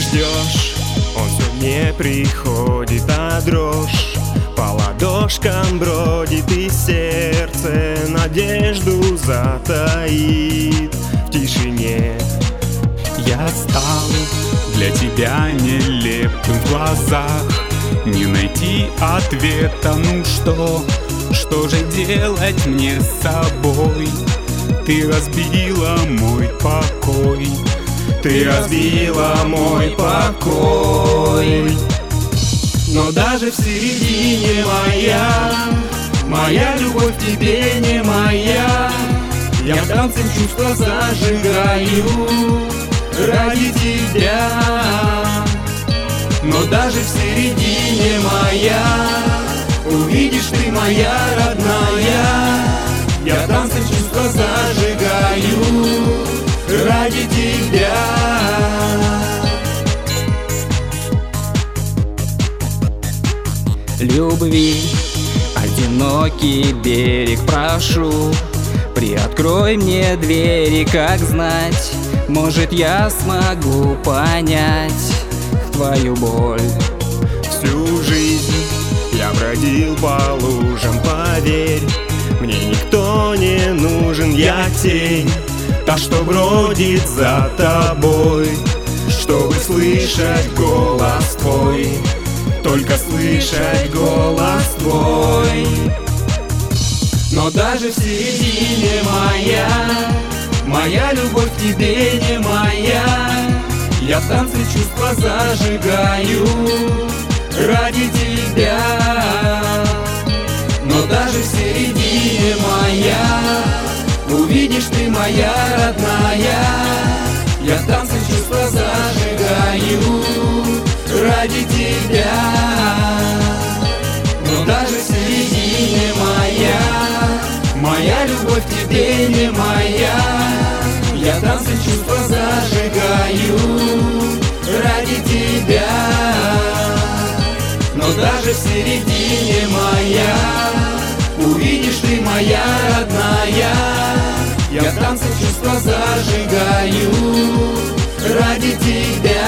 ждешь, он все не приходит, а дрожь по ладошкам бродит, и сердце надежду затаит в тишине. Я стал для тебя нелепым в глазах, не найти ответа, ну что же делать мне с собой? Ты разбила мой покой, ты разбила мой покой. Но даже в середине моя любовь к тебе не моя. Я в танце чувства зажигаю ради тебя. Но даже в середине увидишь ты моя родная. Я в танце чувства зажигаю ради тебя. Любви, одинокий берег, прошу, приоткрой мне двери, как знать, может, я смогу понять твою боль. Всю жизнь я бродил по лужам, поверь, мне никто не нужен, я тень, та, что бродит за тобой, чтобы слышать голос твой, только слышать голос твой. Но даже в середине моя любовь к тебе не моя. Я в танце чувства зажигаю ради тебя. Но даже в середине увидишь ты моя родная. Я в танце чувства зажигаю ради тебя. Но даже в середине моя любовь к тебе не моя. Я в танце чувства зажигаю ради тебя. Но даже в середине увидишь ты моя родная. Я в танце чувства зажигаю ради тебя.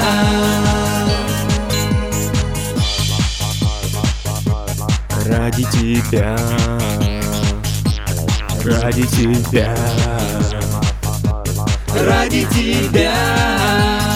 Ради тебя, ради тебя, ради тебя.